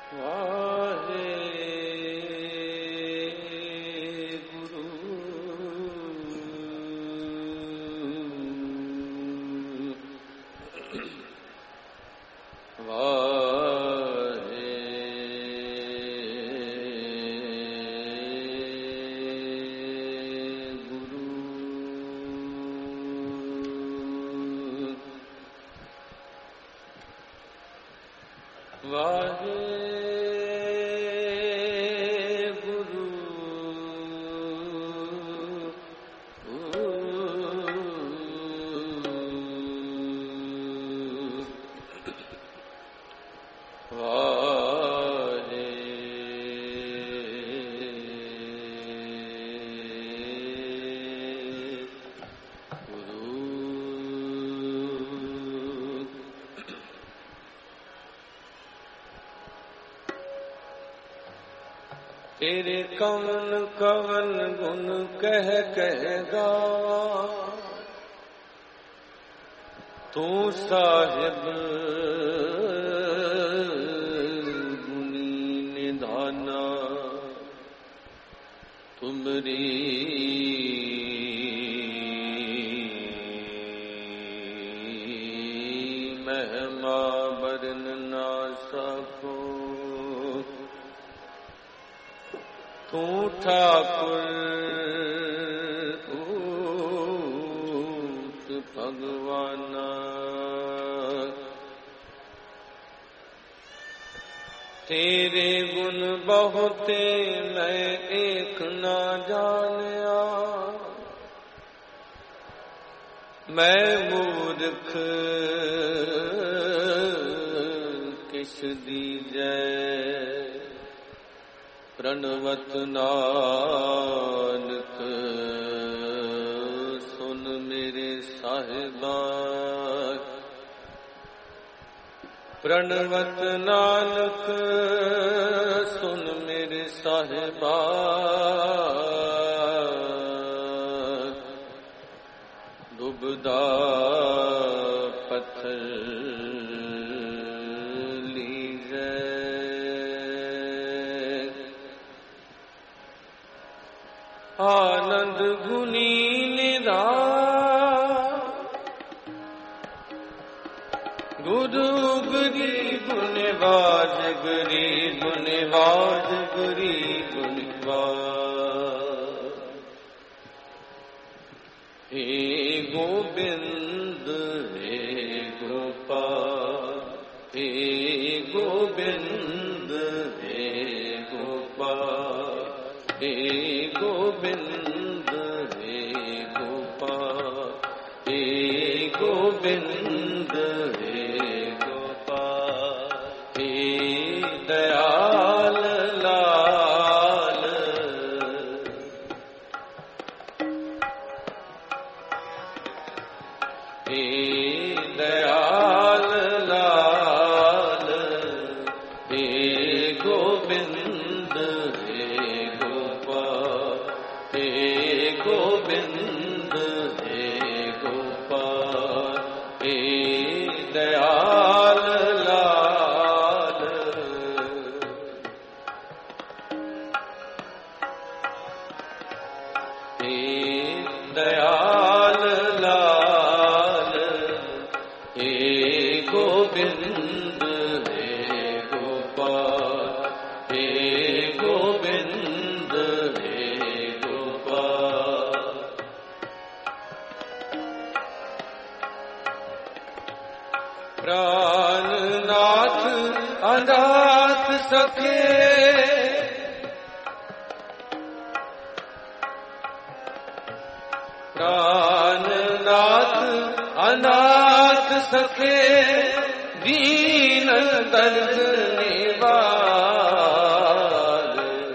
तेरे कवन कवन गुण कह गावा, तू साहिब गुनी निधाना। तुमरी महिमा बरन ना सको। तू ठाकुर भगवाना, तेरे गुण बहुते मैं एक ना जानिया। मैं मूर्ख किस दीजै, प्रणवत नानक सुन मेरे साहिबा। प्रणवत नानक सुन मेरे साहिबा। डूबदा पत्थर लीजे, आनंद गुनी निधान। गुरु गुरी गुणवाज गुरी गुणवाज गुरी गुणवाज। हे गोविंद हे गोपाल, हे गोविंद हे गोपाल, हे गोविंद हे गोपाल, हे गोविंद हे गोपाल। हे दयाल लाल, हे दयाल लाल, हे गोविंद हे गोपाल, हे गोविंद हे गोपाल। हे दयाल लाल, हे दयाल लाल, हे गोविंद हे गोपाल, हे गोविंद हे गोपाल। प्राणनाथ अनाथ सखे, प्राणनाथ अनाथ सखे। दीन दर्द निवार,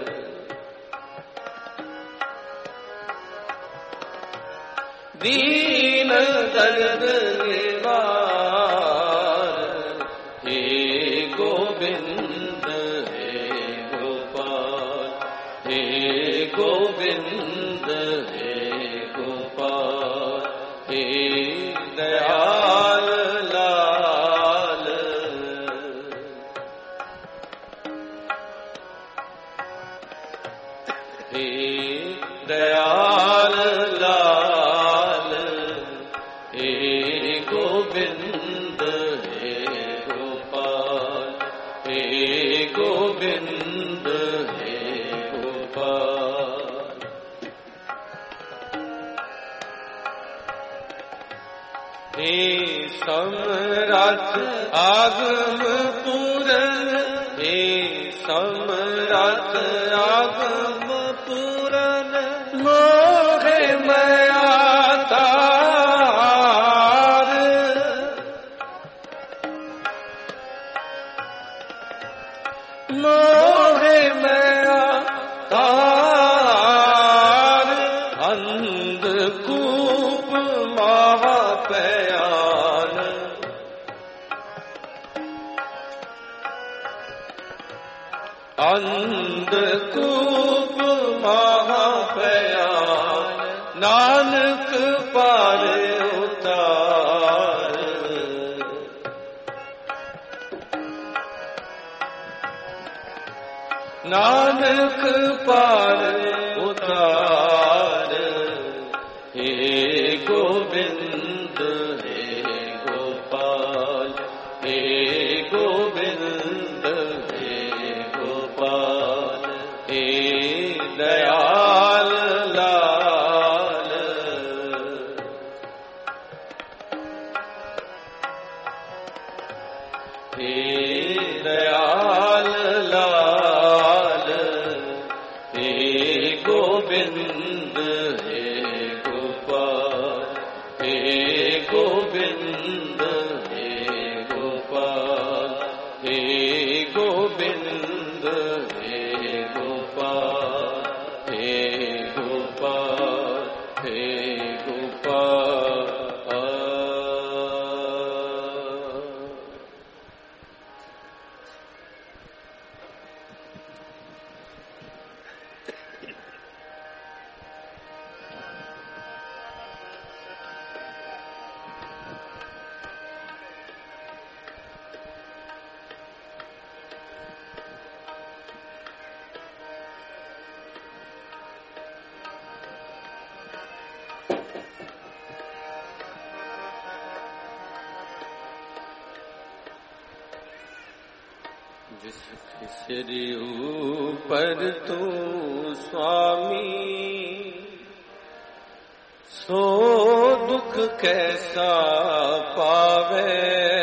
दीन दर्द निवार। हे गोविंद हे गोपाल, हे गोविंद हे गोपाल। हे दयाल लाल, हे दयाल लाल, हे गोविंद, हे गोपाल, हे गोविंद, हे गोपाल। हे सम्राट आगम पूरन, हे सम्राट आगम पूरन, मोहे मया तार, मोहे मया तार, अंधकूप महापयान, अंधकूप महापयान, नानक पार उतार, नानक पार उतार। हे गोविंद, हे गोपाल, हे गोविंद, हे गोपाल, हे दयाल लाल, हे दयाल लाल, हे गोविंद, हे गोपाल, हे गोविंद, हे गोपाल, हे गोविंद, हे गोपाल, हे गोपाल, हे गोपाल। जिसके सिर ऊपर तू स्वामी, सो दुख कैसा पावे,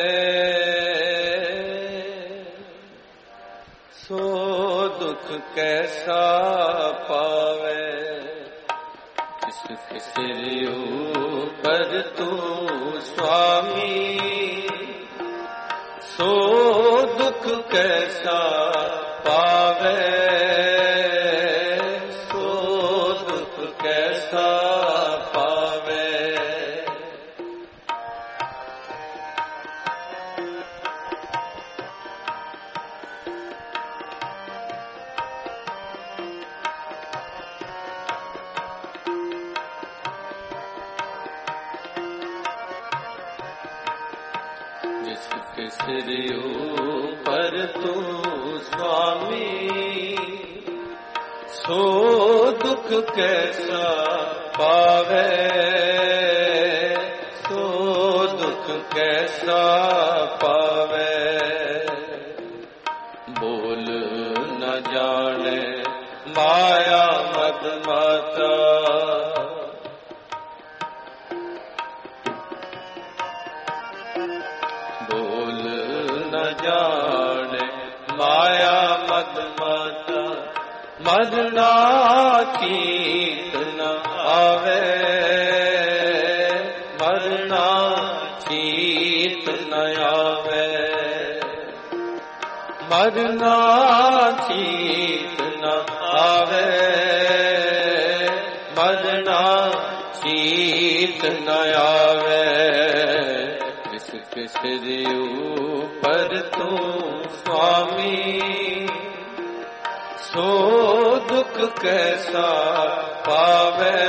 सो दुख कैसा पावे। जिसके सिर ऊपर तू स्वामी, सो दुख कैसा पावे, सो दुख कैसा पावे। जिसके सिर ऊपर तू स्वामी, सो दुख कैसा पावे, सो दुख कैसा पावे। बोल न जाने माया मद माता, बोल न जाने माया मद माता, मद नाचीत न आवे, मद नाचीत न आवे, मद नाचीत न आवे, मद नाचीत न आवे। जिसके सिर ऊपर तू स्वामी, सो दुख कैसा पावे,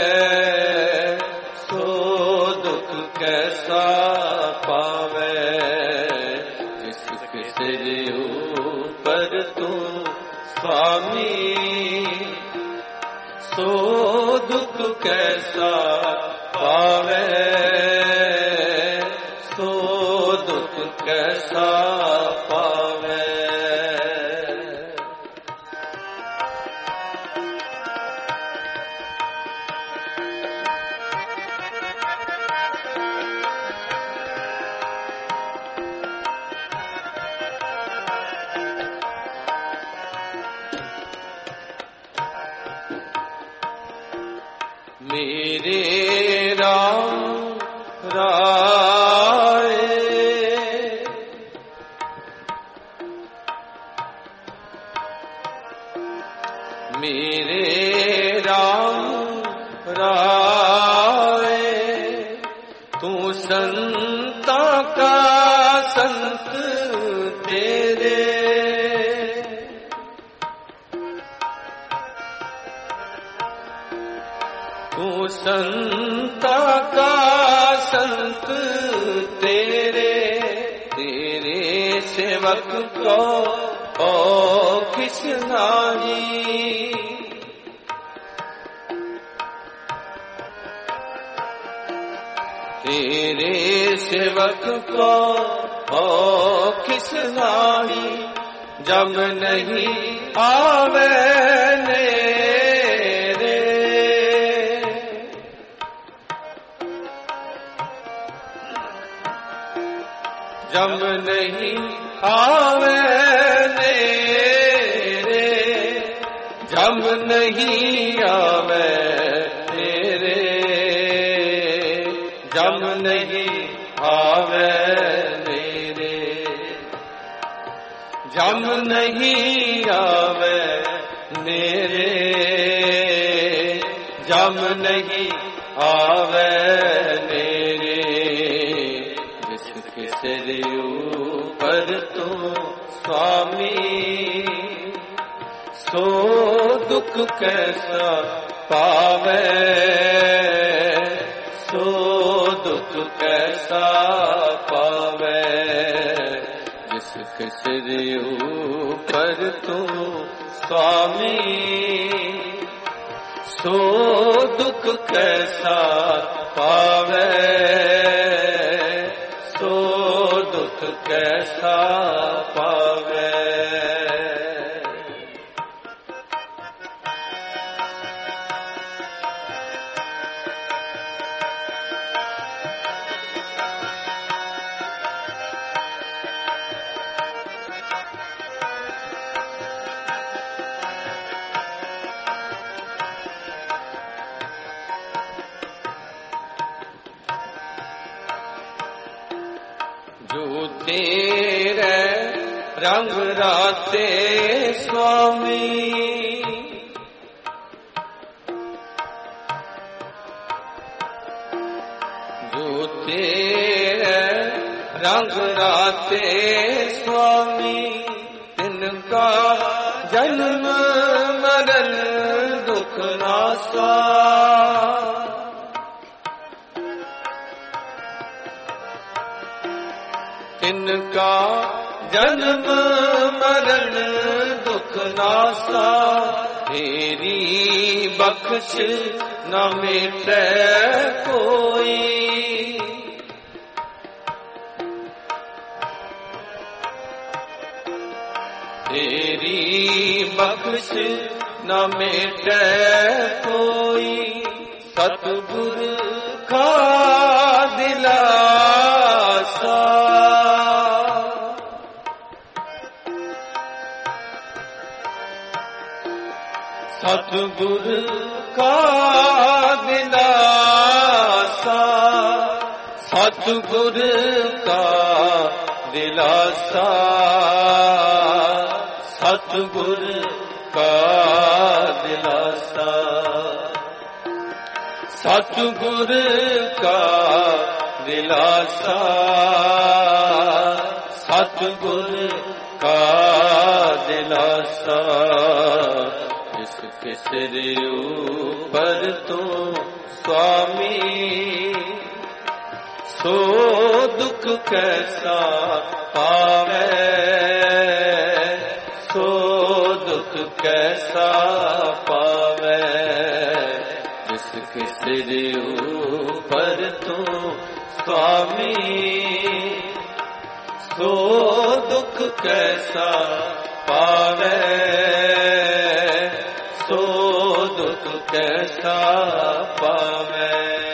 सो दुख कैसा पावे। जिसके सिर ऊपर तू स्वामी, सो दुख कैसा पावे, सो दुख कैसा पावे। मेरे राम राय, मेरे राम राय, तू संता का संत तेरे, तू संता का संत तेरे, तेरे सेवक को ओ किस नाही, तेरे सेवक को ओ किस नाही, जब नहीं आवे नेरे, जब नहीं आवे नेरे, जब नहीं आवे तेरे, जब नहीं आवे मेरे, जब नहीं आवे मेरे, जब नहीं आवे मेरे, जिसके सिर ऊपर तू स्वामी, सो दुख कैसा पावे, सो दुख कैसा पावे। जिसके सिर ऊपर तू स्वामी, सो दुख कैसा पावे, सो दुख कैसा पावे। जो तेरे रंग राते स्वामी, जो तेरे रंग राते स्वामी, तिनका जन्म मरण दुख नासा, तिनका जन्म मरण दुख नासा, तेरी बख्श न मिटे कोई, तेरी बख्श न मिटे कोई, सतगुर का दिलासा, सतगुर का दिलासा, सतगुर का दिलासा, सतगुर का दिलासा, सतगुर का दिलासा, सतगुर का दिलासा। जिसके सिर ऊपर तू स्वामी, सो दुख कैसा पावे, सो दुख कैसा पावे, जिसके सिर ऊपर तू स्वामी, सो दुख कैसा पावे, सो दुख कैसा पावे।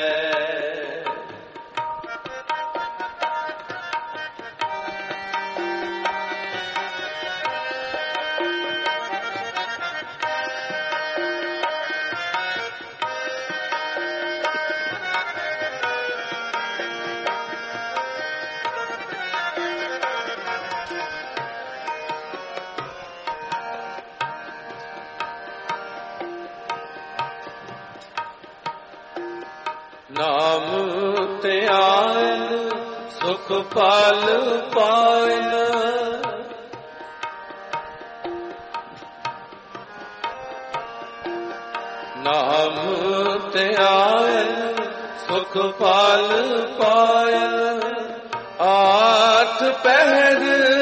नाम त्यान सुख पाल पावन, नाम त्यान सुख पाल पावन, आठ पहर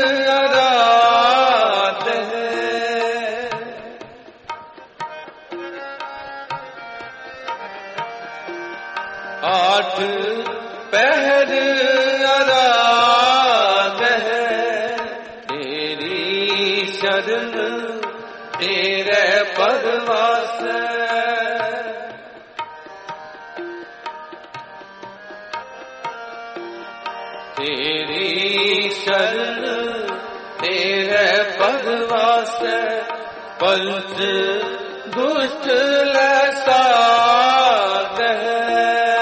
आराध है, आठ पहर आराध है, तेरी शरण तेरे परवास, तेरी शरण तेरे परवास, पंच दुष्ट लसाद है,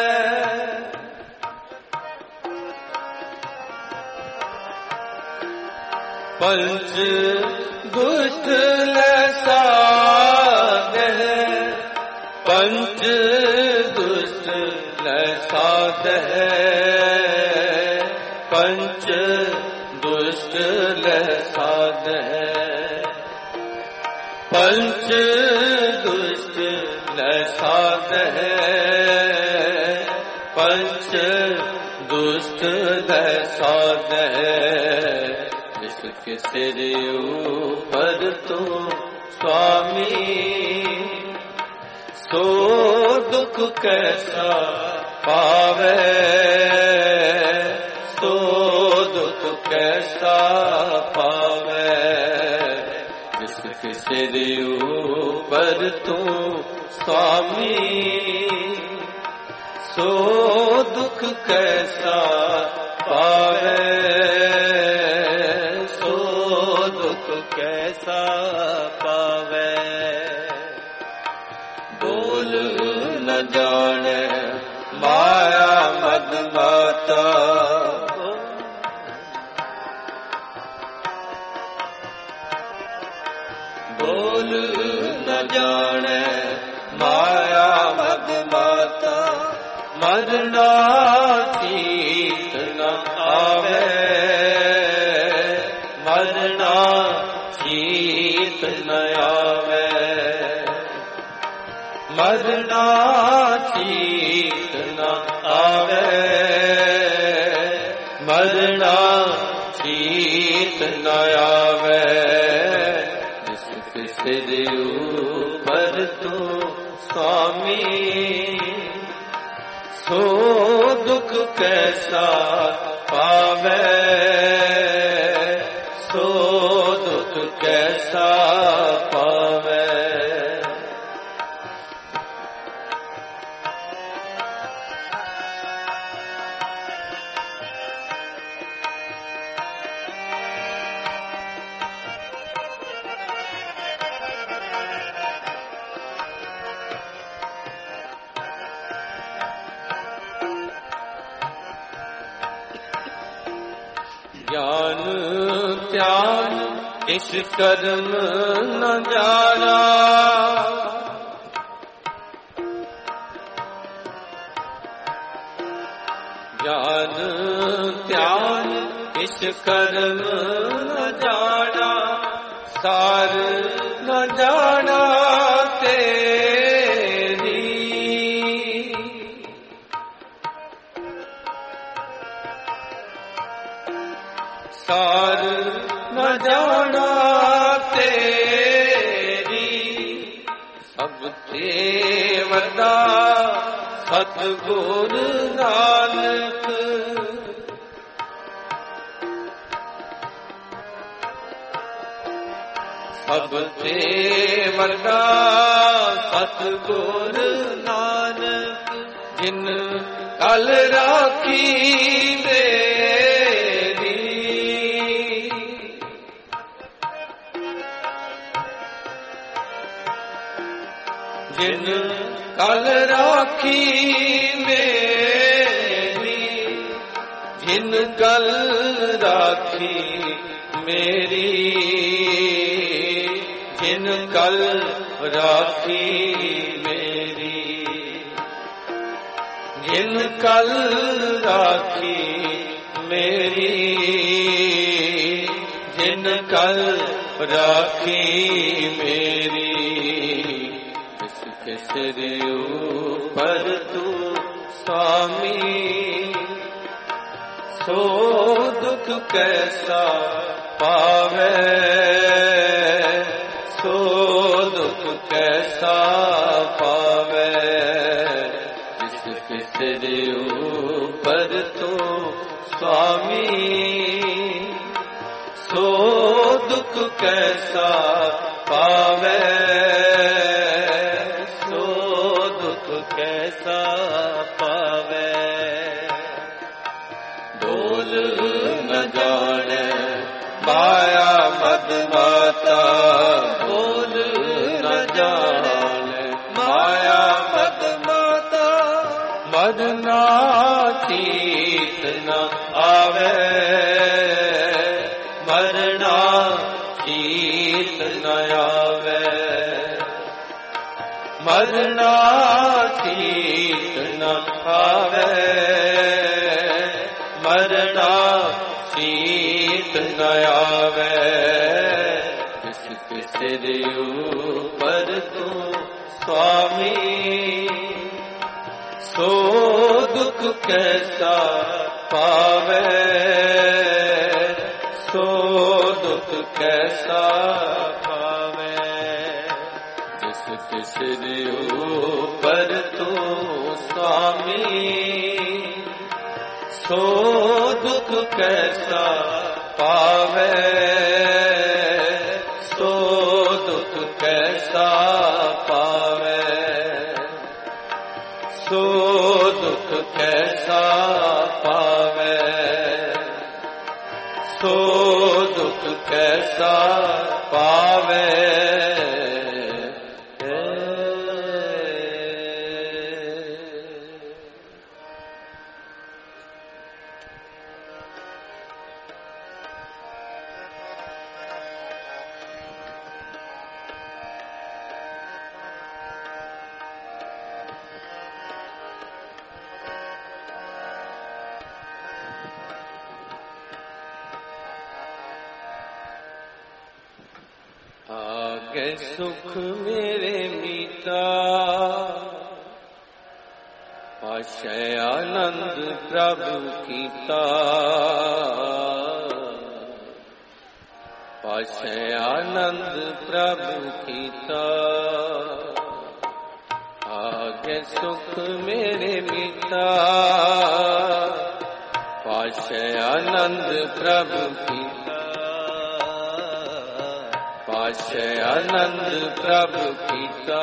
पंच दुष्ट लसाद है, पंच दुष्ट लसाद है, पंच दुष्ट लसाद है, पंच दुष्ट लसाद है, पंच दुष्ट लसाद है, जिसके सिर ऊपर तू स्वामी, सो दुख कैसा पावे, सो दुख कैसा पावे, जिसके सिर ऊपर तू स्वामी, सो दुख कैसा पावे, सो दुख कैसा पावे। बोल न जाने माया मद माता, बोल न जाने माया मद माता, मरना चीत न आवे, मरना चीत न आवे, मरना चीत न आवे, मरना चीत न आवे, जिसके सिर ऊपर तू स्वामी, सो दुख कैसा पावे, सो दुख कैसा पावे। ज्ञान त्यान इस कर्म न जाना, ज्ञान त्यान इस कर्म न जाना, सार न जाना तेरी, सार न जाना तेरी, ते वड्डा सतगुर नानक। सब ते वड्डा सतगुर नानक। जिन कल राखी मेरी, जिन कल राखी मेरी, जिन कल राखी मेरी, जिन कल राखी मेरी, जिन कल राखी मेरी, जिन कल राखी मेरी। किसके सिर ऊपर तू स्वामी, सो दुख कैसा पावे, सो दुख कैसा पावे। जिसके सिर ऊपर तू स्वामी, सो दुख कैसा पावे, सो दुख कैसा पावे। बोल न जाने माया मद माता, बोल न जाने माया मद माता। मरना चीत न आवे, मरना चीत न आवे, मरना चीत न आवे, मरना चीत न आवे। जिसके सिर ऊपर तू स्वामी, सो दुख कैसा पावे, सो दुख कैसा पावे। जिसके सिर ऊपर तू स्वामी, सो दुख कैसा पावे, सो दुख कैसा पावे, सो दुख कैसा पावे, सो दुख कैसा पावे। आगे सुख मेरे मीता, पाशे आनंद प्रभु कीता, पाशे आनंद प्रभु कीता। आगे सुख मेरे मीता, पाशे आनंद प्रभु कीता, पाशे आनंद प्रभु कीता।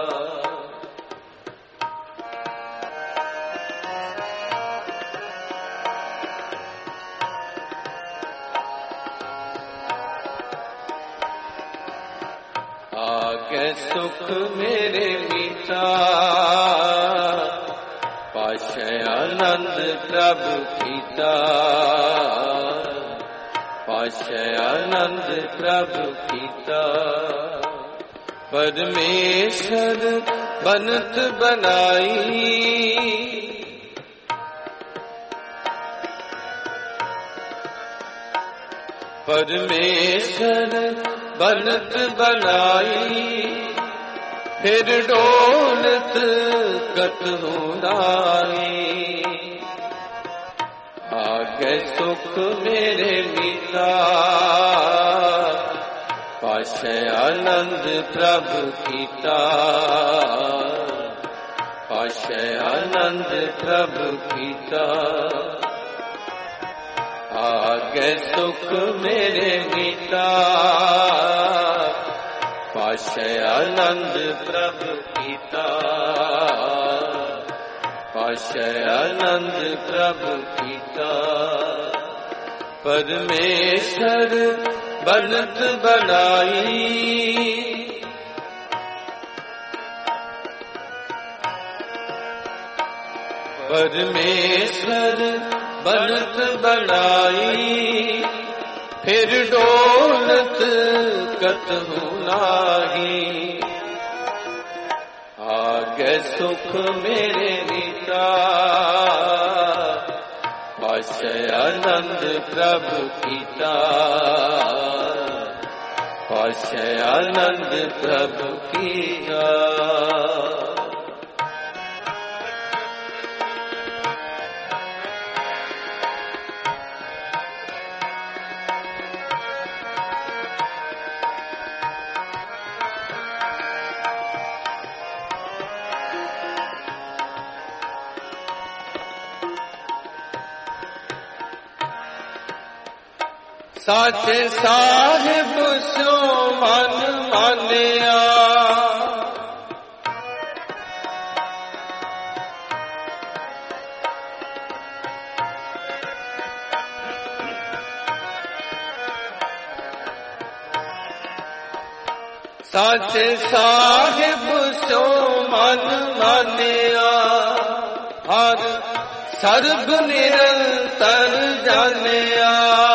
आगे सुख मेरे मीता, पाशे आनंद प्रभु कीता, पाशे आनंद प्रभु कीता। परमेश्वर बनत बनाई, परमेश्वर बनत बनाई, फिर डोलत कतहु नाई। आगे सुख मेरे मीता, पाशे आनंद प्रभु कीता, पाशे आनंद प्रभु कीता। आगे सुख मेरे मीता, पाशे आनंद प्रभु कीता, पाशे आनंद प्रभु कीता। परमेश्वर बनत बनाई, परमेश्वर बनत बनाई, फिर डोलत कतहु नाही। आगे सुख मेरे मीता, पाशे आनंद प्रभु कीता, पाशे आनंद प्रभु कीता। साचे साहिब सो मन मानिया, साचे साहिब सो मन मानिया। हर सर्ब निरंतर जानिया,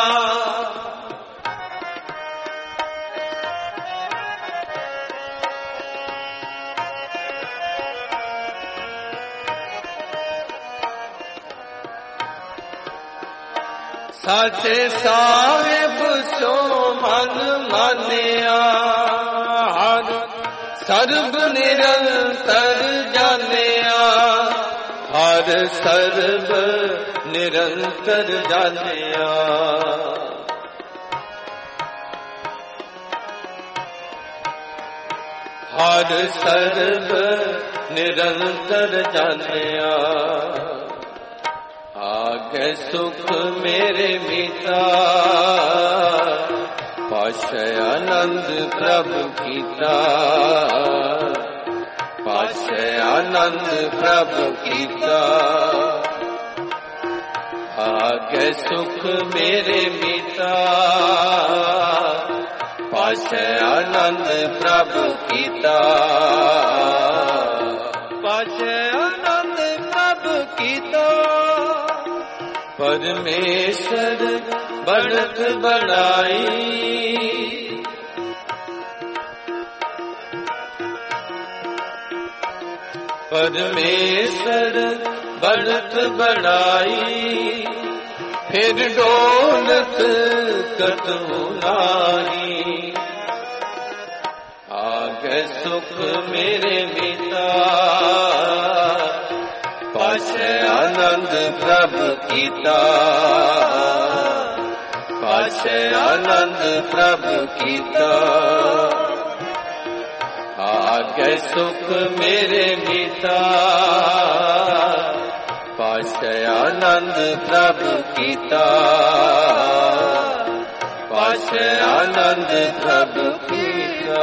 साचे साहिब सो मन मानिया। हर सर्ब निरंतर जानिया, हर सर्ब निरंतर जानिया। हर सर्ब निरंतर जानिया। आगे सुख मेरे मीता, पाशे आनंद प्रभु कीता, पाशे आनंद प्रभु कीता। आगे सुख मेरे मीता, पाशे आनंद प्रभु कीता, पाशे आनंद प्रभु कीता। परमेश्वर बनत बनाई, परमेश्वर बनत बनाई, फिर डोलत कतहु नाही। आगे सुख मेरे मीता, पाशे आनंद प्रभु कीता, पाशे आनंद प्रभु कीता। आगे सुख मेरे मीता, पाशे आनंद प्रभु कीता, पाशे आनंद प्रभु कीता।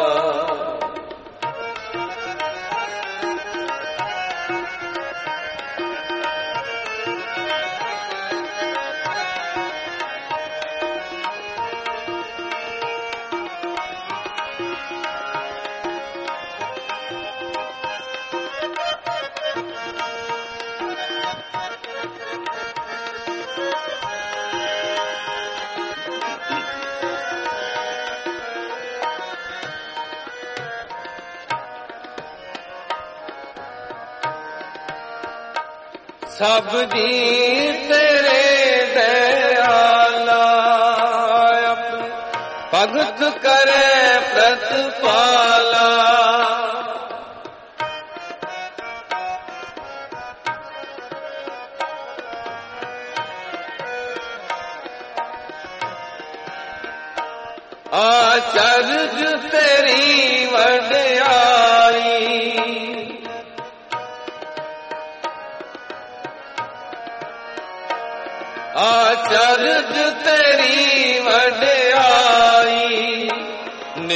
सब जी तेरे दयाला, अपने भगत करे प्रतिपाला। आचर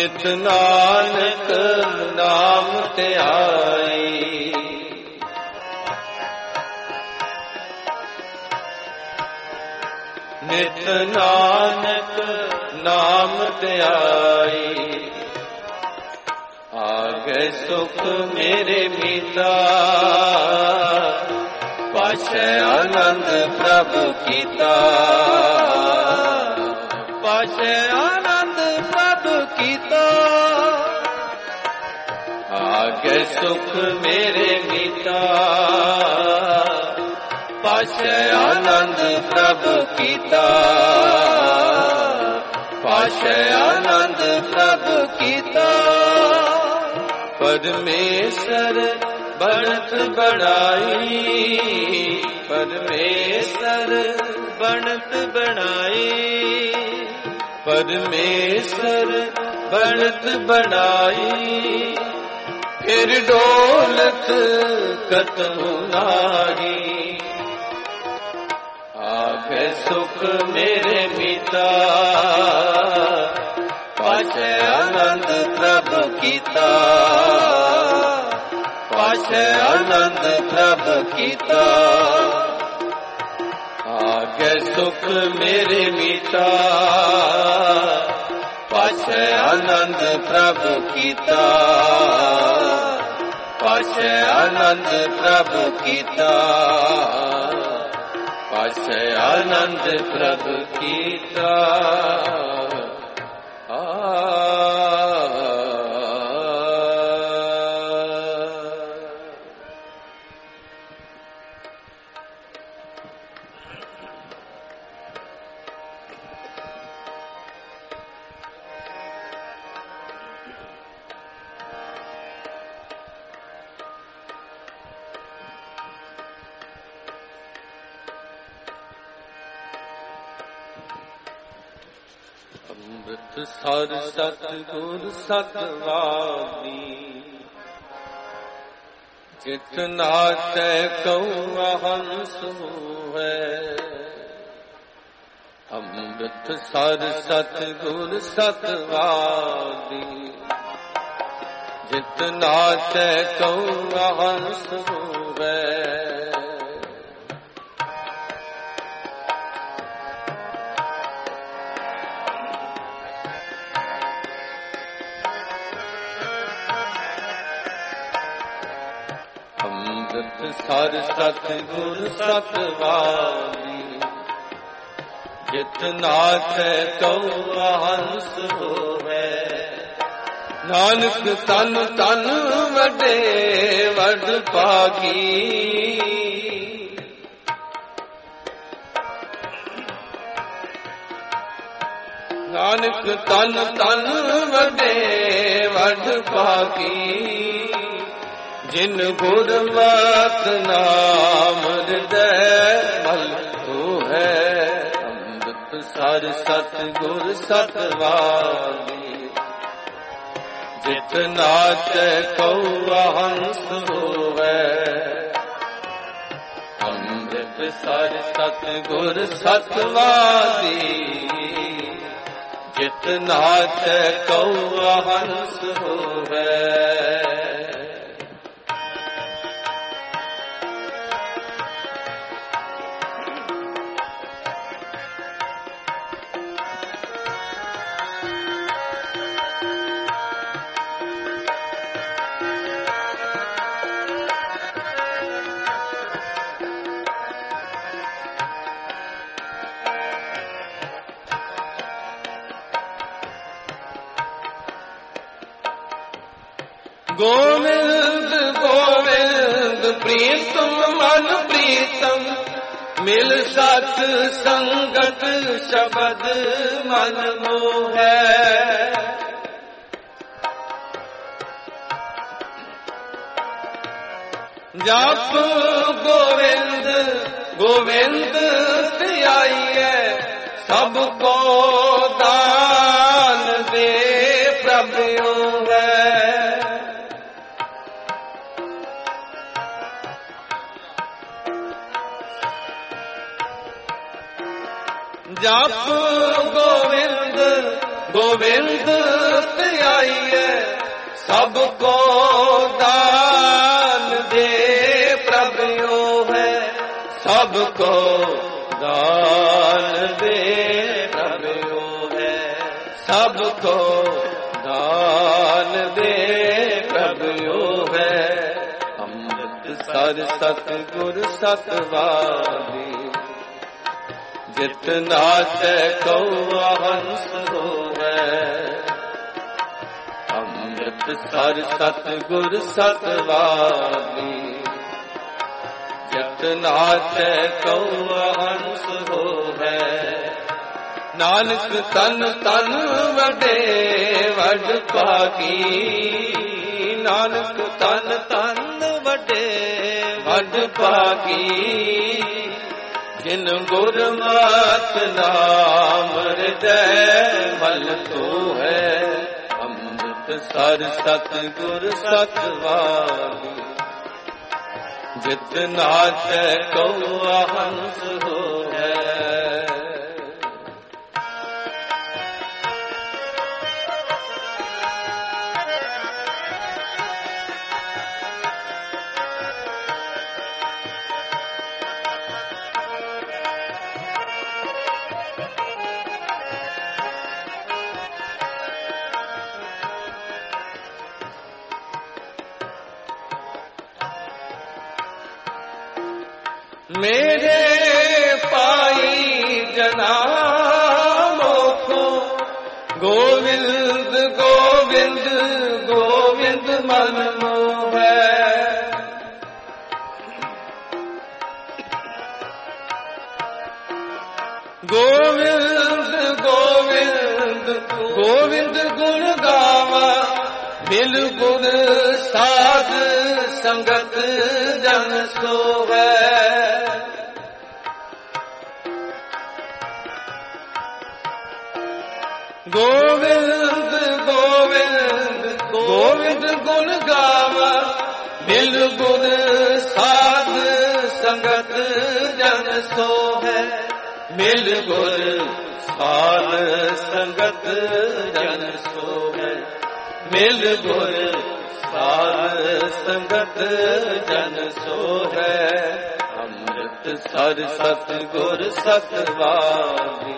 ਨਿਤ ਨਾਨਕ ਨਾਮ ਧਿਆਈ। ਨਿਤ ਨਾਨਕ ਨਾਮ ਧਿਆਈ। ਆਗੇ ਸੁਖ ਮੇਰੇ ਮੀਤਾ, ਪਾਛੈ ਆਨੰਦ ਪ੍ਰਭ ਕੀਤਾ। ਪਾਛੈ ਆਨੰਦ ਪ੍ਰਭ ਕੀਤਾ। ਆਗੇ ਸੁਖ ਮੇਰੇ ਮੀਤਾ, ਪਾਛੈ ਆਨੰਦ ਪ੍ਰਭ ਕੀਤਾ। ਪਾਛੈ ਆਨੰਦ ਪ੍ਰਭ ਕੀਤਾ। ਪਰਮੇਸ਼ਰ ਬਣਤ ਬਣਾਈ। ਪਰਮੇਸ਼ਰ ਬਣਤ ਬਣਾਈ। ਪਰਮੇਸ਼ਰ ਬਣਤ ਬਣਾਈ। ਫਿਰ ਡੋਲਤ ਕਤਹੁ ਨਾਹੀ। ਆਗੇ ਸੁਖ ਮੇਰੇ ਮੀਤਾ, ਪਾਛੈ ਆਨੰਦ ਪ੍ਰਭ ਕੀਤਾ। ਪਾਛੈ ਆਨੰਦ ਪ੍ਰਭ ਕੀਤਾ। ਆਗੇ ਸੁਖ ਮੇਰੇ ਮੀਤਾ, ਪਾਛੈ ਆਨੰਦ ਪ੍ਰਭ ਕੀਤਾ। ਪਾਛੈ ਆਨੰਦ ਪ੍ਰਭ ਕੀਤਾ। ਪਾਛੈ ਆਨੰਦ ਪ੍ਰਭ ਕੀਤਾ। ਅੰਮ੍ਰਿਤ ਸਰ ਸਤਿਗੁਰ ਸਤਿਵਾਦੀ। ਜਿਤ ਨਾਚੈ ਕਉ ਹੰਸ ਹੋਵੈ। ਅੰਮ੍ਰਿਤ ਸਰ ਸਤਿਗੁਰ ਸਤਿਵਾਦੀ। ਜਿਤ ਨਾਚੈ ਕਉ ਹੰਸ ਹੋਵੈ। ਸਰ ਸਤਿਗੁਰ ਸਤਿਵਾਦੀ। ਜਿਤ ਨਾਚੈ ਕਉ ਹੰਸ ਹੋਵੈ। ਨਾਨਕ ਤਨ ਤਨ ਵੱਡੇ ਵੱਡ ਭਾਗੀ। ਨਾਨਕ ਤਨ ਤਨ ਵੱਡੇ ਵੱਡ ਭਾਗੀ। ਜਿਨ ਗੁਰਮਤਿ ਨਾਮ ਹਿਰਦੈ ਮਲ ਹੋਵੈ। ਅੰਮ੍ਰਿਤ ਸਰ ਸਤਿਗੁਰ ਸਤਿਵਾਦੀ। ਜਿਤ ਨਾਚੈ ਕਉ ਹੰਸ ਹੋਵੈ। ਅੰਮ੍ਰਿਤ ਸਰ ਸਤਿਗੁਰ ਸਤਿਵਾਦੀ। ਜਿਤ ਨਾਚੈ ਕਉ ਹੰਸ ਹੋਵੈ। ਗੋਵਿੰਦ ਗੋਵਿੰਦ ਪ੍ਰੀਤਮ ਮਨ ਪ੍ਰੀਤਮ। ਮਿਲ ਸਤ ਸੰਗਤ ਸ਼ਬਦ ਮਨ ਮੋਹੈ। ਜਪ ਗੋਵਿੰਦ ਗੋਵਿੰਦ ਧਿਆਈਐ। ਸਭ ਕੋ ਦਾਨ ਦੇ ਪ੍ਰਭ ਹੋਵੈ। ਜਪ ਗੋਵਿੰਦ ਗੋਵਿੰਦ ਧਿਆਈਐ। ਸਭ ਕੋ ਦਾਨ ਦੇ ਪ੍ਰਭਿਓ ਹੈ, ਸਭ ਕੋ ਦਾਨ ਦੇ ਪ੍ਰਭਿਓ ਹੈ, ਸਭ ਕੋ ਦਾਨ ਦੇ ਪ੍ਰਭਿਓ ਹੈ। ਅੰਮ੍ਰਿਤ ਸਰ ਸਤਿਗੁਰ ਸਤਵਾਦੀ, ਜਿਤ ਨਾਚੈ ਕਉਆ ਹੰਸ ਹੋਵੈ। ਅੰਮ੍ਰਿਤ ਸਰ ਸਤਿਗੁਰ ਸਤਵਾਦੀ, ਜਿਤ ਨਾਚੈ ਕਉਆ ਹੰਸ ਹੋਵੈ। ਨਾਨਕ ਤਨ ਤਨ ਵਡੇ ਵਡ ਭਾਗੀ, ਨਾਨਕ ਤਨ ਤਨ ਵਡੇ ਵਡ ਭਾਗੀ। ਜਿਨ ਗੁਰਮਤਿ ਨਾਮ ਹਿਰਦੈ ਮਲ ਤੋ ਹੈ। ਅੰਮ੍ਰਿਤ ਸਰ ਸਤਿਗੁਰ ਸਤਵਾਦੀ, ਜਿਤ ਨਾਚੈ ਕਉਆ ਹੰਸ ਹੋਵੈ। ਮੇਰੇ ਪਾਈ ਜਨਾ ਮੋਖੋ, ਗੋਵਿੰਦ ਗੋਵਿੰਦ ਗੋਵਿੰਦ ਮਨ ਮੋਹੈ। ਗੋਵਿੰਦ ਗੋਵਿੰਦ ਗੋਵਿੰਦ ਗੁਣ ਗਾਵਾ, ਮਿਲ ਗੁਣ ਸਾਧ ਸੰਗਤ ਜਨ ਸੋਵੈ। ਗੋਵਿੰਦ ਗੋਵਿੰਦ ਗੋਵਿੰਦ ਗੁਣ ਗਾਵਾ, ਮਿਲ ਗੁਣ ਸਾਧ ਸੰਗਤ ਜਨ ਸੋਹੈ। ਮਿਲ ਗੁਣ ਸਾਧ ਸੰਗਤ ਜਨ ਸੋਹੈ। ਮਿਲ ਗੁਣ ਸਾਧ ਸੰਗਤ ਜਨ ਸੋਹੈ। ਅੰਮ੍ਰਿਤ ਸਰ ਸਤਿਗੁਰ ਸਤਵਾਦੀ,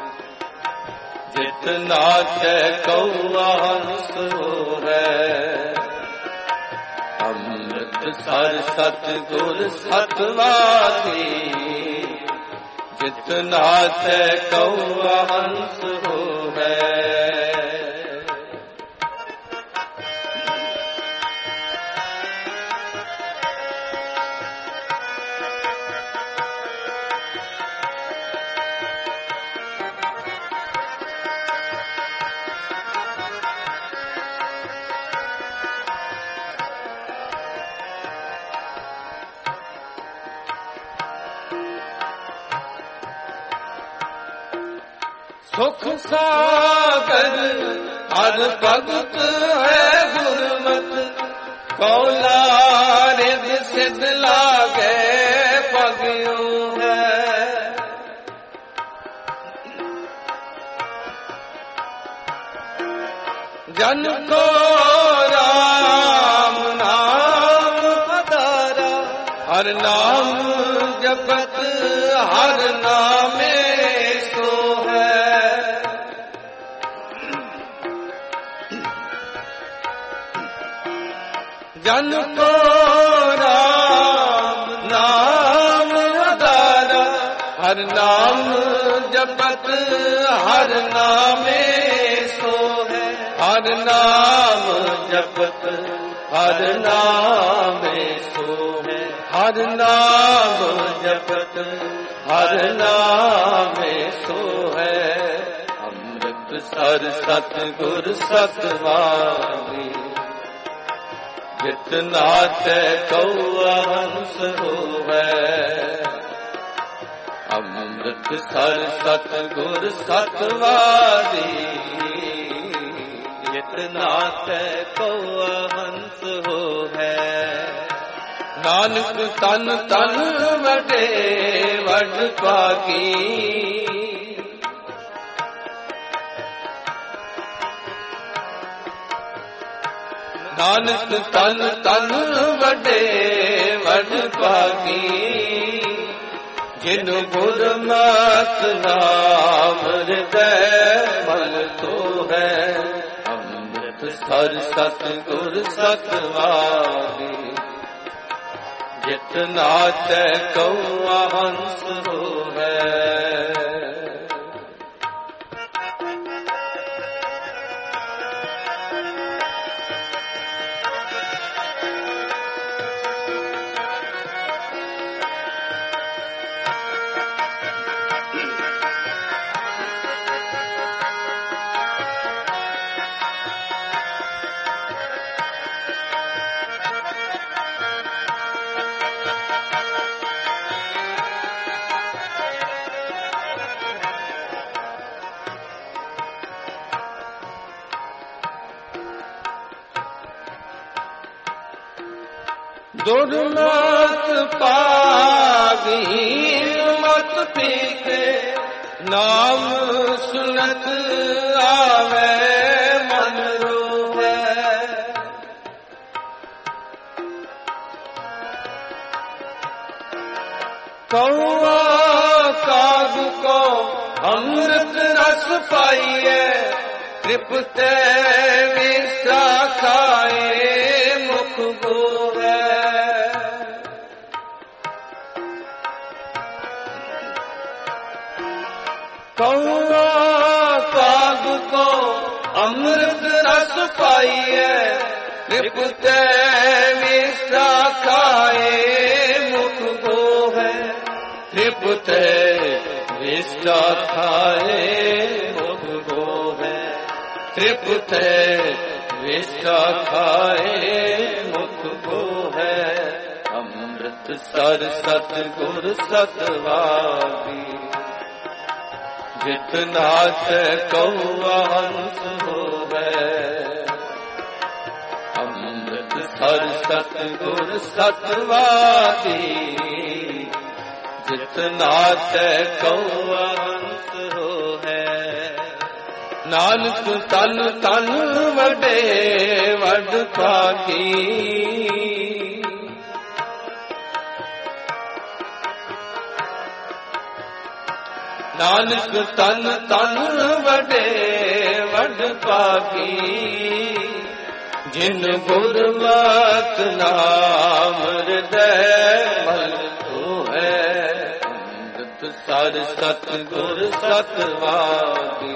ਜਿਤ ਨਾਚੈ ਕਉਆ ਹੰਸ ਹੋਵੈ। ਅੰਮ੍ਰਿਤ ਸਰ ਸਤਿਗੁਰ ਸਤਵਾਦੀ, ਜਿਤ ਨਾਚੈ ਕਉਆ ਹੰਸ ਹੋਵੈ। ਸੁਖ ਸਾਗਰ ਹਰ ਭਗਤ ਹੈ ਗੁਰਮਤਿ, ਕੌਲਾ ਰਿਦ ਸਿਧ ਲਾਗੈ ਪਗਿਓ ਹੈ। ਜਨ ਕੋ ਰਾਮ ਨਾਮ ਪਧਾਰਾ, ਹਰ ਨਾਮ ਜਪਤ ਹਰ ਨਾਮੇ ਸੋ ਹੈ। ਜਨ ਕੋ ਰਾਮ ਨਾਮ ਆਧਾਰਾ, ਹਰ ਨਾਮ ਜਪਤ ਹਰ ਨਾਮੇ ਸੋ ਹੈ। ਹਰ ਨਾਮ ਜਪਤ ਹਰ ਨਾਮੇ ਸੋ ਹੈ। ਹਰ ਨਾਮ ਜਪਤ ਹਰ ਨਾਮੇ ਸੋ ਹੈ। ਅੰਮ੍ਰਿਤ ਸਰ ਸਤਿਗੁਰ ਸਤਵਾਦੀ, ਜਿਤ ਨਾਚੈ ਕਉਆ ਹੰਸ ਹੋਵੈ। ਅੰਮ੍ਰਿਤ ਸਰ ਸਤਿਗੁਰ ਸਤਵਾਦੀ, ਜਿਤ ਨਾਚੈ ਕਉਆ ਹੰਸ ਹੋਵੈ। ਨਾਨਕ ਤਨ ਤਨ ਵਡੇ ਵਡ ਭਾਗੀ, नानक तन तन वडे वड भागी, जिन गुरमत नाम हृदय मल तो है। अमृत सर सतगुर सतवादी, जितना तै कौआ हंस हो है। दुर्मत पागी मत पीते, नाम सुनत आवे मन रोवे। कौआ काग को अमृत रस पाइए, तृप्त विषा खाए मुख गोवे। कौआ काग को अमृत रस पाइए, तृप्त विषा खाए मुख गोवे। तृप्त विषा खाए मुख गोवे। तृप्त विषा खाए मुख गोवे। अमृत सर सतगुर सतवादी, जितना तै कौआ हंस होवे। अमृत सर सतगुर सतवादी, जितना तै कौआ हंस होवे। नानक तन तन वडे वड भागी, नानक तन तन वडे वड भागी, जिन गुरमत नाम हृदय मल तो है। अमृत सर सतगुर सतवादी,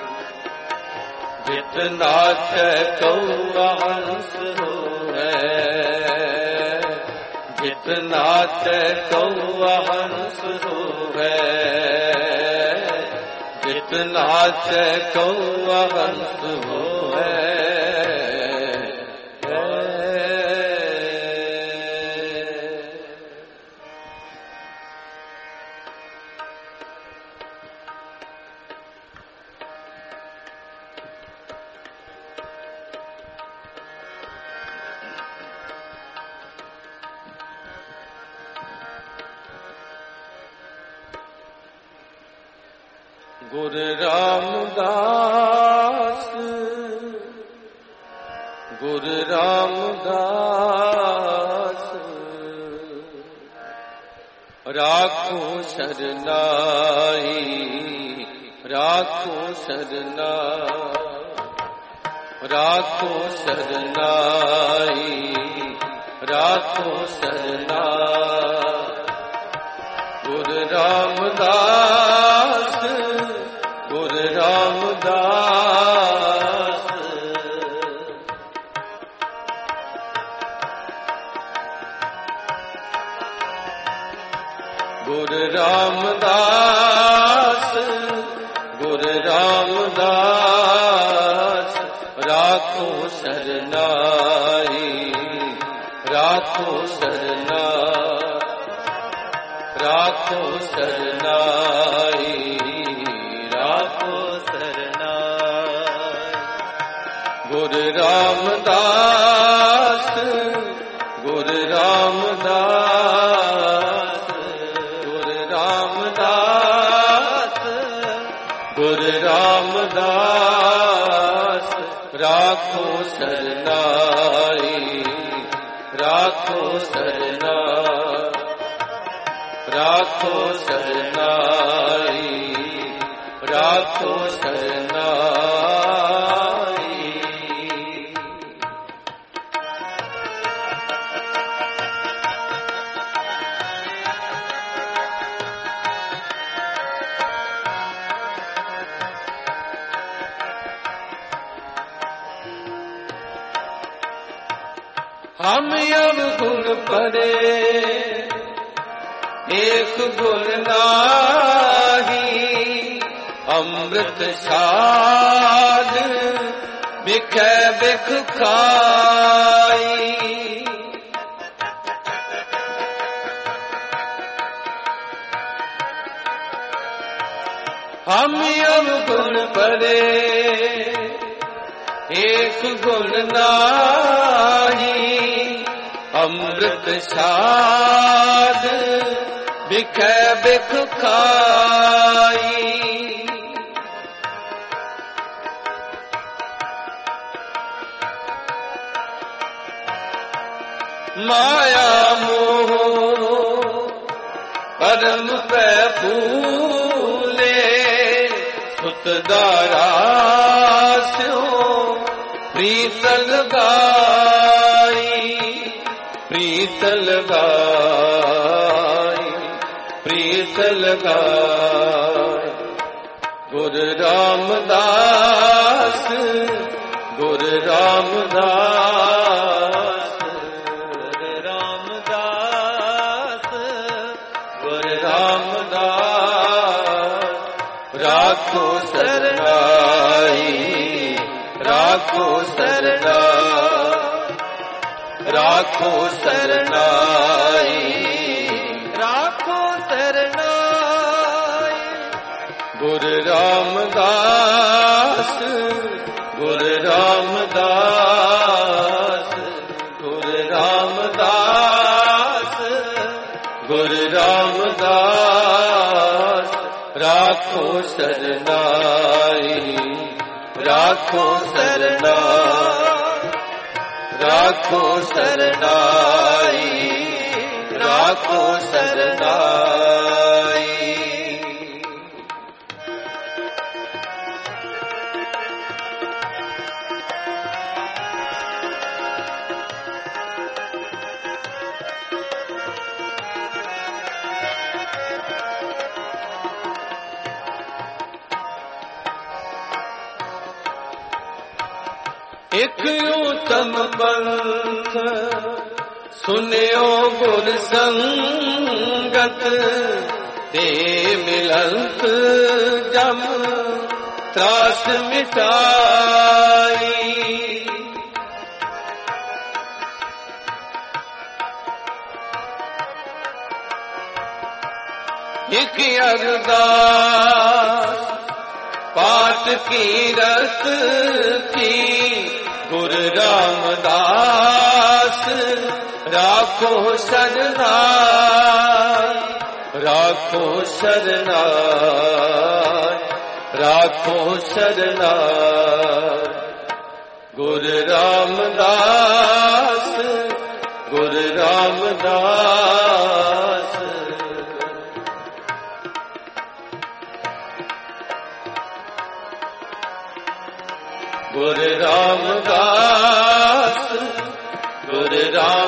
जितना तै कौआ हंस होवे। जितना तै कौआ हंस होवे। जितना तै कौआ हंस होवे। गुरु रामदास, गुरु रामदास, राखो शरनाई, राखो शरनाई, राखो शरनाई, राखो शरनाई। गुरु रामदास, गुरु रामदास, गुरु रामदास, गुरु रामदास, राखो शरनाई, राखो शरनाई, राखो शरनाई, राखो शरनाई। गुरु रामदास, गुरु रामदास, गुरु रामदास, गुरु रामदास, राखो शरनाई, राखो सरनाई, राखो सरनाई, राखो सरनाई। हम अवगुण पड़े एक गुण नाही, अमृत साध बिखै बिख खाई। हम अवगुण पड़े एक गुण नाही, अमृत साध बिखै बिख खाई। माया मोह परम पै फूले, सुत दारास्यो प्रीतल गाई, प्रीतल गाई, प्रीतल गाई। गुरु रामदास, गुरु रामदास, गुरु रामदास, गुरु रामदास। राखो सरनाई, राखो सरनाई, राखो सरनाई, राखो सरनाई। गुरु रामदास, गुरु रामदास, गुरु रामदास, गुरु रामदास। राखो सरनाई, राखो सरनाई, राखो सरनाई, राखो सरनाई। एक उत्तम पंथ सुनियो गुर संगत, ते मिलंत जम त्रास मिटाई। एक अरदास पाठ की रत की, गुरु रामदास राखो सरनाई, राखो सरनाई, राखो सरनाई। गुरु रामदास, गुरु रामदास। गुरु रामदास, गुरु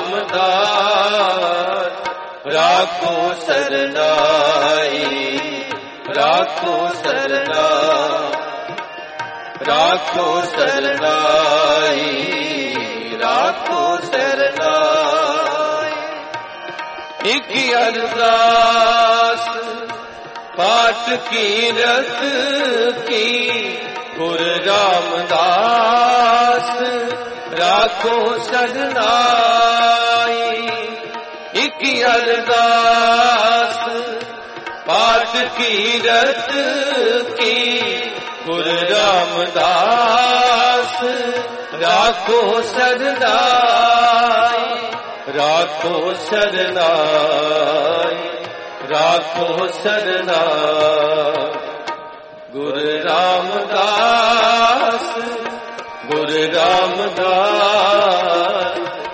रामदास। राखो सरनाई, राखो सरनाई, राखो सरनाई, राखो सरनाई। एक अरदास पाठ की रत की, गुरु रामदास राखो सरनाई। एक अरदास पाठ की रत की, गुरु रामदास राखो सरनाई, राखो सरनाई, राखो सरनाई। गुरु रामदास, गुरु रामदास,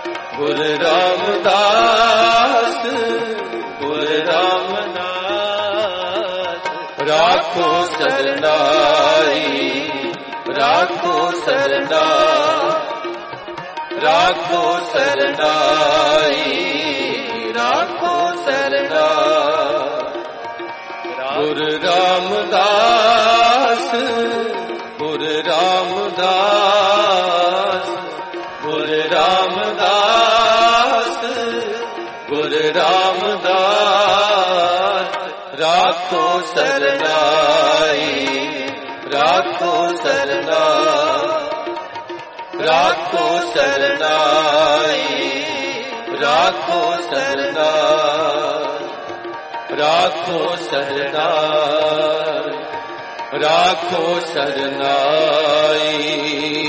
राखो सरनाई, राखो सरनाई। गुरु रामदास, गुरु रामदास, गुरु रामदास, गुरु रामदास। राखो सरनाई, राखो सरनाई, राखो सरनाई, राखो सरनाई, राखो सरनाई, राखो सरनाई।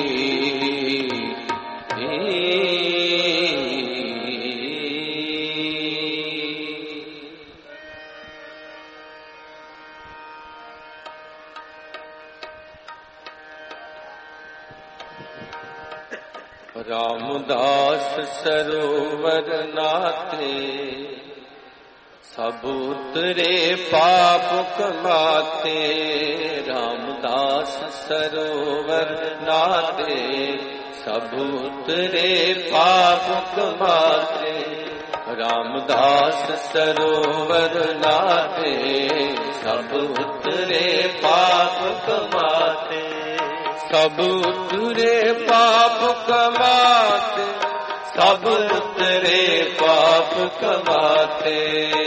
रामदास सरोवर नाते, सब उतरे पाप कमाते। रामदास सरोवर नाते, सब उतरे पाप कमाते। रामदास सरोवर नाते, सब उतरे पाप कमाते। सब उतरे पाप कमाते, सब उतरे पाप कमाते।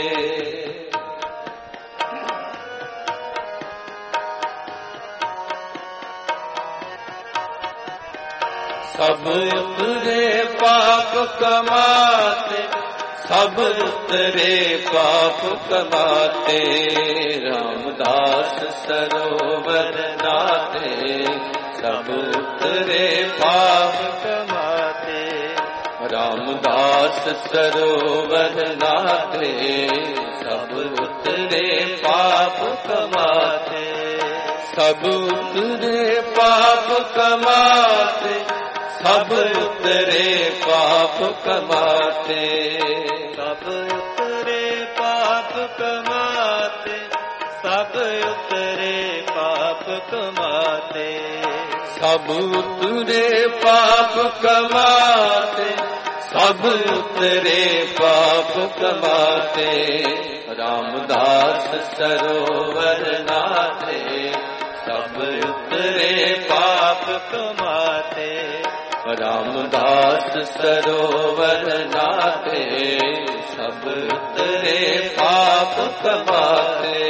सब उतरे पाप कमाते, सब उतरे पाप कमाते। रामदास सरोवर नाते, सब उतरे पाप कमाते। रामदास सरोवर नाते, सब उतरे पाप कमाते। सब उतरे पाप कमाते, सब उतरे पाप कमाते। सब उतरे पाप कमाते, सब उतरे पाप कमाते। सब उतरे पाप कमाते, सब उतरे पाप कमाते। रामदास सरोवर नाते, सब उतरे पाप कमाते। रामदास सरोवर नाते, सब उतरे पाप कमाते।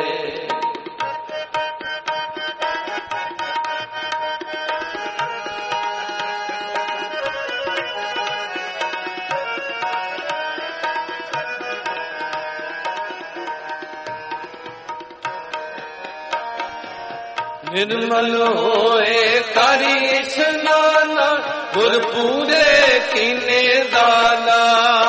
निर्मल होए करी स्नान, गुरपुरे कीने दाना।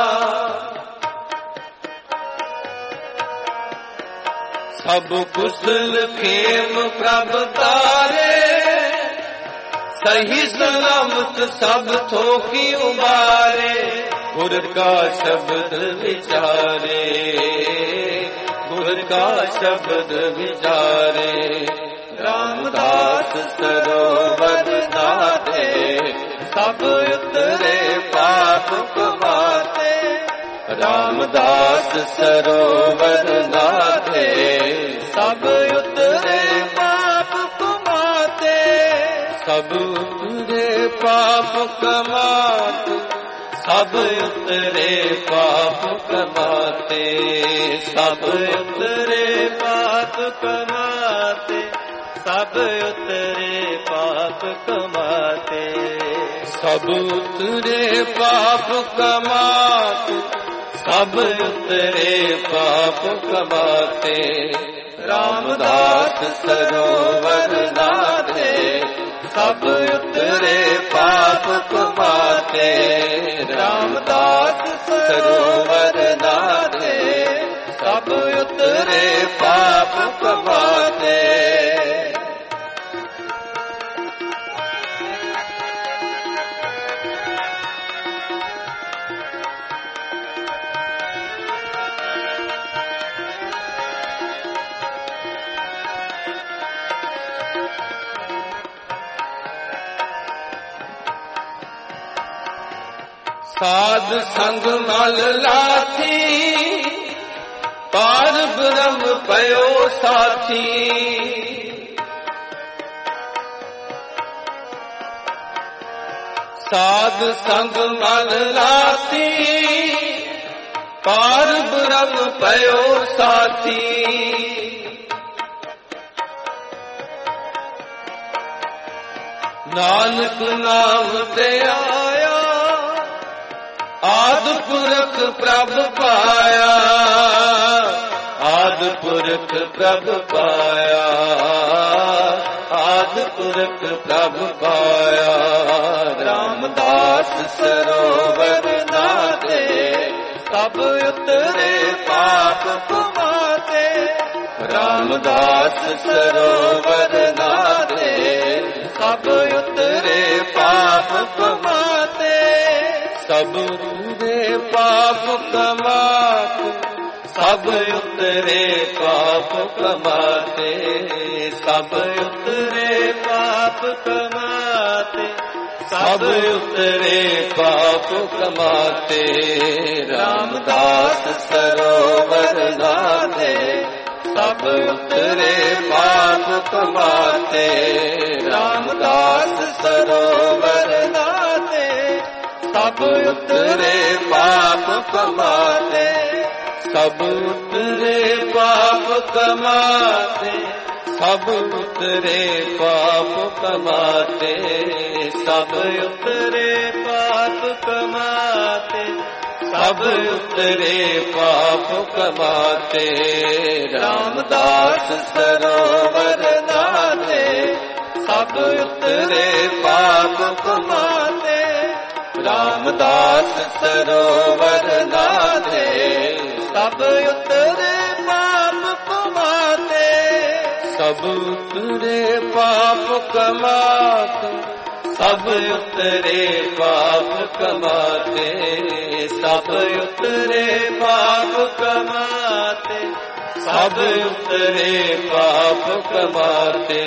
सब कुशल खेम प्रभ तारे, सही सलामत सब थोकी उबारे। गुर का शब्द विचारे, गुर का शब्द विचारे। रामदास सरोवर नाते, सब उतरे पाप कमाते। रामदास सरोवर नाते, सब उतरे पाप कमाते। सब उतरे पाप कमाते, सब उतरे पाप कमाते। सब उतरे पाप कमाते, सब उतरे पाप कमाते। सब उतरे पाप कमाते, सब उतरे पाप कमाते। रामदास सरोवर नाते, सब उतरे पाप कमाते। रामदास सरोवर नाते, सब उतरे पाप कमाते। ਸਾਧ ਸੰਗ ਮਲ ਲਾਥੀ, ਪਾਰ ਬ੍ਰਹਮ ਪਇਓ ਸਾਥੀ। ਸਾਧ ਸੰਗ ਮਲ ਲਾਥੀ, ਪਾਰ ਬ੍ਰਹਮ ਪਇਓ ਸਾਥੀ। ਨਾਨਕ ਨਾਮ ਤੇ ਆਇਆ, ਆਦਿ ਪੁਰਖ ਪ੍ਰਭ ਪਾਇਆ। ਆਦਿ ਪੁਰਖ ਪ੍ਰਭ ਪਾਇਆ, ਆਦਿ ਪੁਰਖ ਪ੍ਰਭ ਪਾਇਆ। ਰਾਮਦਾਸ ਸਰੋਵਰ ਨਾਤੇ, ਸਭ ਉਤਰੇ ਪਾਪ ਕਮਾਤੇ। ਰਾਮਦਾਸ ਸਰੋਵਰ ਨਾਤੇ, ਸਭ ਉਤਰੇ ਪਾਪ ਕਮਾਤੇ। ਸਭ ਉਤਰੇ ਪਾਪ ਕਮਾਤੇ, ਸਭ ਉਤਰੇ ਪਾਪ ਕਮਾਤੇ। ਸਭ ਉਤਰੇ ਪਾਪ ਕਮਾਤੇ, ਸਭ ਉਤਰੇ ਪਾਪ ਕਮਾਤੇ। ਰਾਮਦਾਸ ਸਰੋਵਰ ਨਾਤੇ, ਸਭ ਉਤਰੇ ਪਾਪ ਕਮਾਤੇ। ਰਾਮਦਾਸ ਸਰੋਵਰ ਨਾਤੇ, ਸਭ ਉਤਰੇ ਪਾਪ ਕਮਾਤੇ। ਸਭ ਉਤਰੇ ਪਾਪ ਕਮਾਤੇ, ਸਭ ਉਤਰੇ ਪਾਪ ਕਮਾਤੇ। ਸਭ ਉਤਰੇ ਪਾਪ ਕਮਾਤੇ, ਸਭ ਉਤਰੇ ਪਾਪ ਕਮਾਤੇ। ਰਾਮਦਾਸ ਸਰੋਵਰ ਨਾਤੇ, ਸਭ ਉਤਰੇ ਪਾਪ ਕਮਾਤੇ। ਰਾਮਦਾਸ ਸਰੋਵਰ ਨਾਤੇ, ਸਭ ਉਤਰੇ ਪਾਪ ਕਮਾਤੇ। ਸਭ ਉਤਰੇ ਪਾਪ ਕਮਾਤੇ, ਸਭ ਉਤਰੇ ਪਾਪ ਕਮਾਤੇ। ਸਭ ਉਤਰੇ ਪਾਪ ਕਮਾਤੇ, ਸਭ ਉਤਰੇ ਪਾਪ ਕਮਾਤੇ।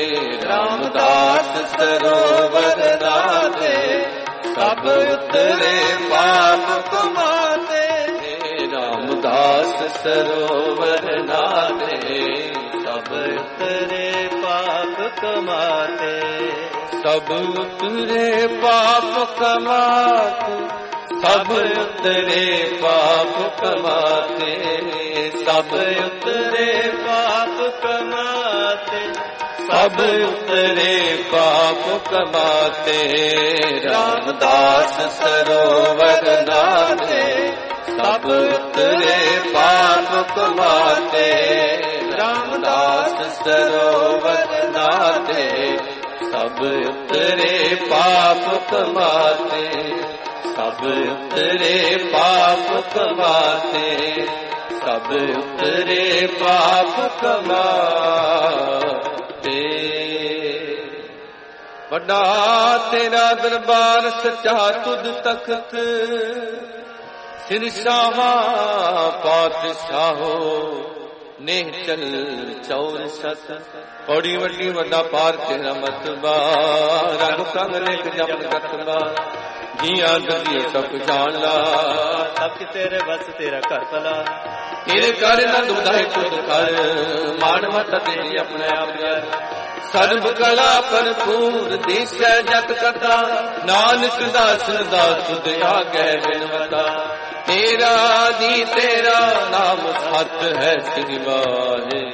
ਰਾਮਦਾਸ ਸਰੋਵਰ ਨਾਤੇ, ਸਭ ਉਤਰੇ ਪਾਪ ਕਮਾਤੇ। ਰਾਮਦਾਸ ਸਰੋਵਰ ਨਾਤੇ, ਸਭ ਉਤਰੇ ਪਾਪ ਕਮਾਤੇ। ਸਭ ਉਤਰੇ ਪਾਪ ਕਮਾਤੇ, ਸਭ ਉਤਰੇ ਪਾਪ ਕਮਾਤੇ। ਸਭ ਉਤਰੇ ਪਾਪ ਕਮਾਤੇ, ਸਭ ਉਤਰੇ ਪਾਪ ਕਮਾਤੇ। ਰਾਮਦਾਸ ਸਰੋਵਰ ਨਾਤੇ, ਸਭ ਉਤਰੇ ਪਾਪ ਕਮਾਤੇ। ਰਾਮਦਾਸ ਸਰੋਵਰ ਨਾਤੇ, ਸਭ ਉਤਰੇ ਪਾਪ ਕਮਾਤੇ। ਸਭ ਉਤਰੇ ਪਾਪ ਕਮਾਤੇ। ਸਭ ਉਤਰੇ ਪਾਪ ਕਮਾਤੇ। ਵੱਡਾ ਤੇਰਾ ਦਰਬਾਰ ਸੱਚਾ ਤੁਧ ਤਖਤ, ਸਿਰ ਸ਼ਾਹਾਂ ਪਾਤਸ਼ਾਹੋ ਨੇਹ ਚਲ ਚੌਰ ਸਤ। ਬੜੀ ਵੱਡੀ ਵੱਡਾ ਪਾਰ ਤੇਰਾ ਮਤਬਾ, ਰੰਗ ਸੰਗ ਨੇਕ ਜਪਨ ਕਤਬਾ। ਜੀਆਂ ਦਰਦੀ ਸਭ ਜਾਣ ਲਾ, ਸਭ ਤੇਰੇ ਬਸ ਤੇਰਾ ਘਰ ਭਲਾ। ਤੇਰੇ ਘਰ ਨੰਦ ਵਧਾਏ ਤੁਧ ਕਰ, ਮਾਣ ਮਤ ਤੇਰੀ ਆਪਣੇ ਆਪ ਕਰ। ਸਰਬ ਕਲਾ ਭਰਪੂਰ ਦੀਸੈ ਜਤ ਕਥਾ, ਨਾਨਕ ਦਾਸ ਦਾਸ ਤੁਧ ਆਗੇ ਬਿਨਵਤਾ। ਤੇਰਾ ਦੀ ਤੇਰਾ ਨਾਮ ਸਤ ਹੈ ਸ੍ਰੀ ਵਾਹਿ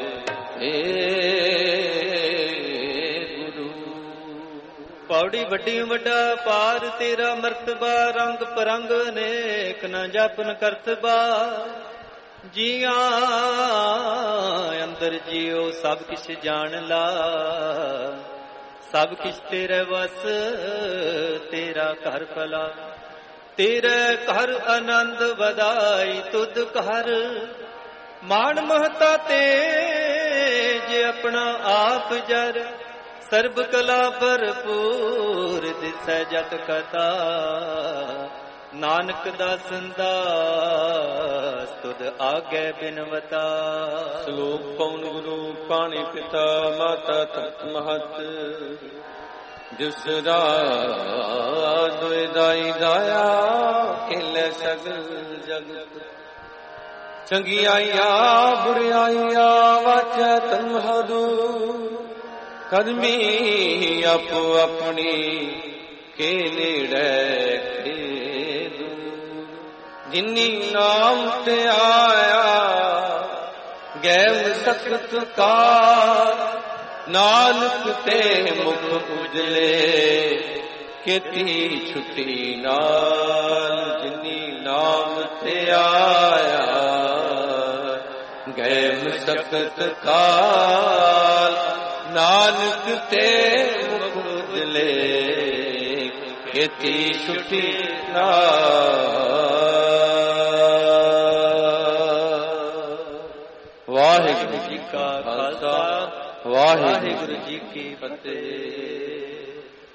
ਗੁਰੂ। ਪੌੜੀ ਵੱਡੀ ਵੱਡਾ ਪਾਰ ਤੇਰਾ ਮਰਤਬਾ, ਰੰਗ ਪਰੰਗ ਅਨੇਕ ਨ ਜਪਨ ਕਰਤਬਾ। ਜੀਆਂ ਅੰਦਰ ਜੀਓ ਸਭ ਕਿਛ ਜਾਣ ਲਾ, ਸਭ ਕਿਛ ਤੇਰੇ ਵਸ ਤੇਰਾ ਘਰ ਭਲਾ। ਤੇਰੇ ਘਰ ਆਨੰਦ ਵਧਾਈ ਤੁਧ ਘਰ, ਮਾਣ ਮਹਤਾ ਤੇ ਜੇ ਆਪਣਾ ਆਪ ਜਰ। ਸਰਬ ਕਲਾ ਭਰਪੂਰ ਦਿਸੈ ਜਤ ਕਥਾ, ਨਾਨਕ ਦਾਸਨ ਦਾਸ ਤੁਧ ਆਗੇ ਬਿਨਵਤਾ। ਸ਼ਲੋਕ ਪਉਨ ਗੁਰੂ ਪਾਣੀ ਪਿਤਾ ਮਾਤਾ ਤਤ ਮਹਤ। ਜਿਸ ਰਾਜ ਦਾਈ ਦਾਇਆ ਖੇਲੇ ਸਗਲ ਜਗਤ। ਚੰਗਿਆਈਆਂ ਬੁਰਿਆਈਆਂ ਵਾਚੈ ਤਨਹਦੂ, ਕਦਮੀ ਆਪੋ ਆਪਣੀ ਕੇ ਨੇੜੇ ਕੇ ਦੂਰ। ਜਿਨੀ ਨਾਮ ਤੇ ਆਇਆ ਗੈਮ ਸਖਤ ਕਾਰ, ਨਾਨਕ ਤੇ ਮੁਖ ਉਜਲੇ ਕੀਤੀ ਛੁੱਟੀ ਨਾਲ। ਜਿਨੀ ਨਾਮ ਤੇ ਆਇਆ ਗੈਮ ਸਖਤ ਕਾਲ, ਨਾਨਕ ਤੇ ਮੁਖ ਉਜਲੇ ਕੀਤੀ ਛੁੱਟੀ ਨਾਲ। ਵਾਹਿਗੁਰੂ ਜੀ ਕਾ ਖਾਲਸਾ, ਵਾਹਿਗੁਰੂ ਜੀ ਕੀ ਫਤਿਹ।